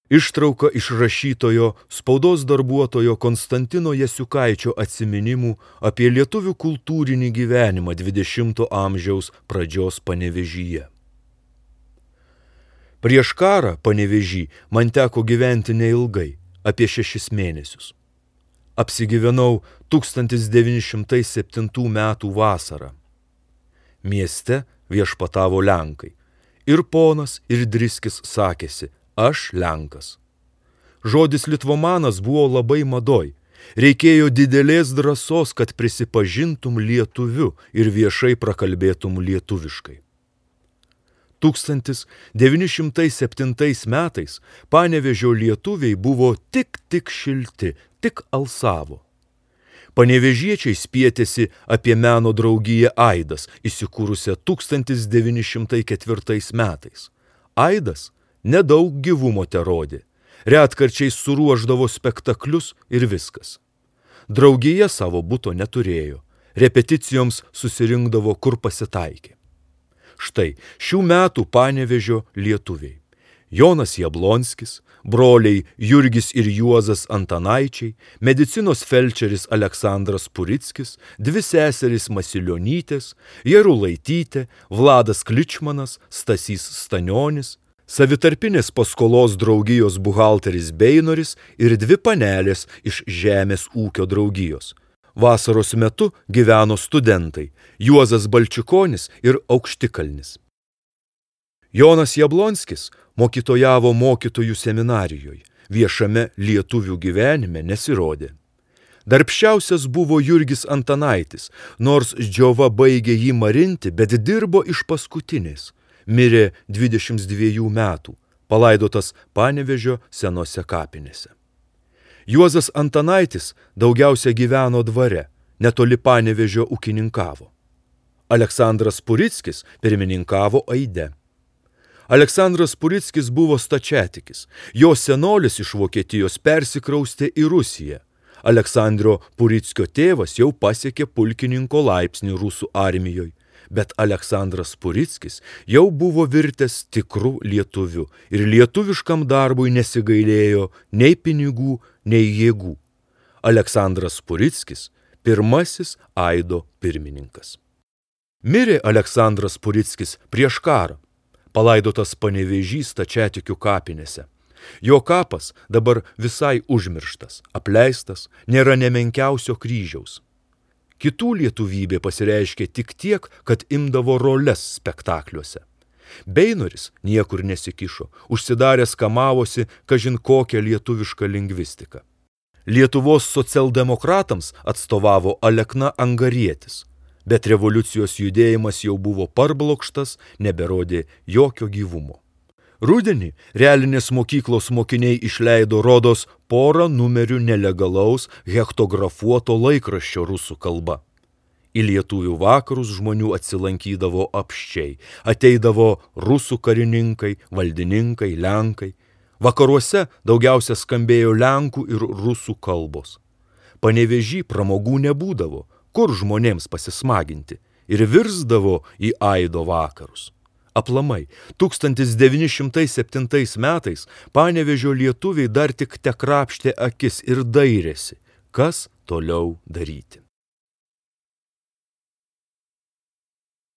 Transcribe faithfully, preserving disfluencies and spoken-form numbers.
Ištrauka iš rašytojo, spaudos darbuotojo Konstantino Jasiukaičio atsiminimų apie lietuvių kultūrinį gyvenimą dvidešimto amžiaus pradžios Panevėžyje. Prieš karą Panevėžy man teko gyventi neilgai, apie šešis mėnesius. Apsigyvenau tūkstantis devyni šimtai septintų metų vasarą. Mieste viešpatavo Lenkai. Ir ponas, ir Driskis sakėsi, aš Lenkas. Žodis litvomanas buvo labai madoj. Reikėjo didelės drąsos, kad prisipažintum lietuviu ir viešai prakalbėtum lietuviškai. tūkstantis devyni šimtai septintais metais Panevėžio lietuviai buvo tik tik šilti, tik alsavo. Panevėžiečiai spietėsi apie meno draugiją Aidas, įsikūrusią tūkstantis devyni šimtai ketvirtais metais. Aidas nedaug gyvumo terodė, retkarčiais suruošdavo spektaklius ir viskas. Draugija savo buto neturėjo, repeticijoms susirinkdavo kur pasitaikė. Štai šių metų Panevėžio lietuviai. Jonas Jablonskis, broliai Jurgis ir Juozas Antanaičiai, medicinos felčeris Aleksandras Purickis, dvi seserys Masilionytės, Jarulaitytė, Vladas Kličmanas, Stasys Stanionis, savitarpinės paskolos draugijos buhalteris Beinoris ir dvi panelės iš žemės ūkio draugijos. Vasaros metu gyveno studentai Juozas Balčikonis ir Aukštikalnis. Jonas Jablonskis mokytojavo mokytojų seminarijoje, viešame lietuvių gyvenime nesirodė. Darbščiausias buvo Jurgis Antanaitis, nors Džiova baigė jį marinti, bet dirbo iš paskutinės. Mirė dvidešimt dviejų metų, palaidotas Panevėžio senose kapinėse. Juozas Antanaitis daugiausia gyveno dvare, netoli Panevėžio ūkininkavo. Aleksandras Purickis pirmininkavo Aide. Aleksandras Purickis buvo stačiatikis, jo senolis iš Vokietijos persikraustė į Rusiją. Aleksandro Purickio tėvas jau pasiekė pulkininko laipsnį rusų armijoje. Bet Aleksandras Purickis jau buvo virtęs tikrų lietuvių ir lietuviškam darbui nesigailėjo nei pinigų, nei jėgų. Aleksandras Purickis – pirmasis Aido pirmininkas. Mirė Aleksandras Purickis prieš karą, palaidotas Panevėžy stačiatikių kapinėse. Jo kapas dabar visai užmirštas, apleistas, nėra nemenkiausio kryžiaus. Kitų lietuvybė pasireiškė tik tiek, kad imdavo roles spektakliuose. Beinoris niekur nesikišo, užsidaręs kamavosi kažin kokią lietuvišką lingvistiką. Lietuvos socialdemokratams atstovavo Alekna Angarietis, bet revoliucijos judėjimas jau buvo parblokštas, neberodė jokio gyvumo. Rudenį realinės mokyklos mokiniai išleido rodos porą numerių nelegalaus hektografuoto laikraščio rusų kalba. Į lietuvių vakarus žmonių atsilankydavo apsčiai, ateidavo rusų karininkai, valdininkai, lenkai. Vakaruose daugiausia skambėjo lenkų ir rusų kalbos. Panevėžy pramogų nebūdavo, kur žmonėms pasismaginti, ir virsdavo į Aido vakarus. Aplamai, tūkstantis devyni šimtai septintais metais Panevėžio lietuviai dar tik tekrapštė akis ir dairėsi, kas toliau daryti.